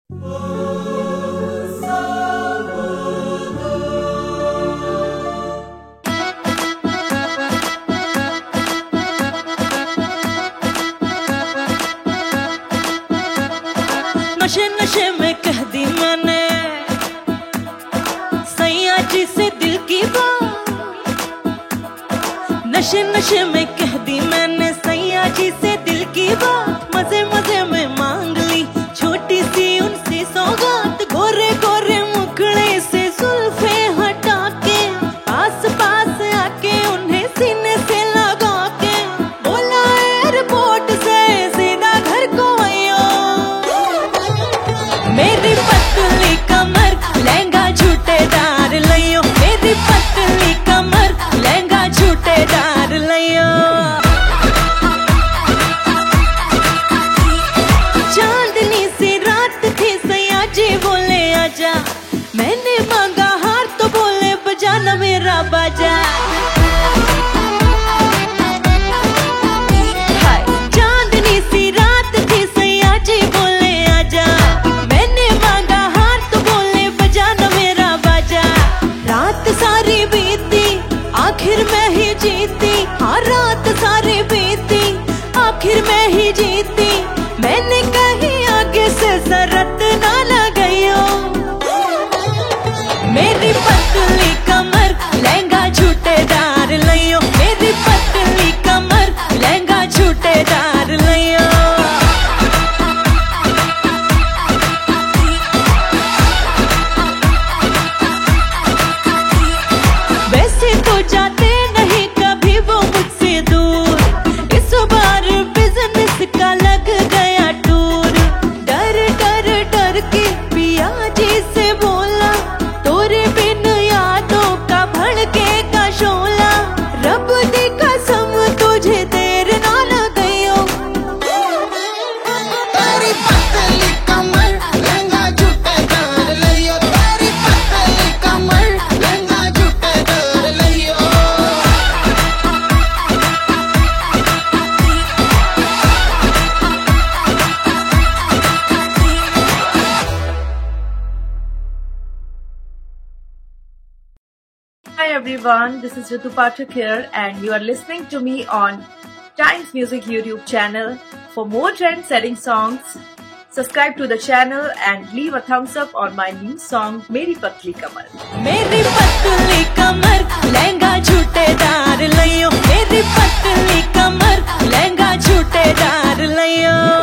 नशे नशे में कह दी मैंने सैया जी से दिल की बात। नशे नशे में कह दी मैंने सैया जी से दिल की बात। मजे मजे में मांग ली छोटी सी उनसे सौगात। गोरे गोरे मुखड़े से जुल्फे हटा के आस पास आके उन्हें सीने से लगा के बोला एयरपोर्ट से सीधा घर को आयो। मेरी पतली कमर लहंगा झूठेदार लियो। मेरी पतली कमर लहंगा झूठेदार लियो। चांदनी सी रात थी सैया जी बोले आजा। मैंने मांगा हार तो बोले बजाना मेरा बाजा। चांदनी सी रात थी सैया जी बोले आजा। मैंने मांगा हार तो बोले बजाना मेरा बाजा। रात सारी बीती आखिर मैं ही जीती। हाँ रात सारी बीती आखिर मैं ही जीती। मैंने कहीं आगे से जरूरत ना लगायो। मेरी पतली कमर लहंगा झूठेदार लियो। मेरी पतली कमर लहंगा झूठेदार लियो। वैसे तो जाते नहीं कभी वो मुझसे दूर। इस बार बिजनेस का लग गया टूर। डर डर डर के पिया जी से बोला तोरे बिन यादों का भड़केगा शोला। रब दी कसम तुझे देर ना लगायो। तेरी पतली कमर लहंगा झूठेदार लियो। तेरी पतली कमर लहंगा झूठेदार लियो। Hi everyone, this is Ritu Pathak here and you are listening to me on Times Music YouTube channel. For more trend-setting songs, subscribe to the channel and leave a thumbs up on my new song Meri Patli Kamar. मेरी पतली कमर लहंगा झूठेदार लियो। मेरी पतली कमर लहंगा झूठेदार लियो।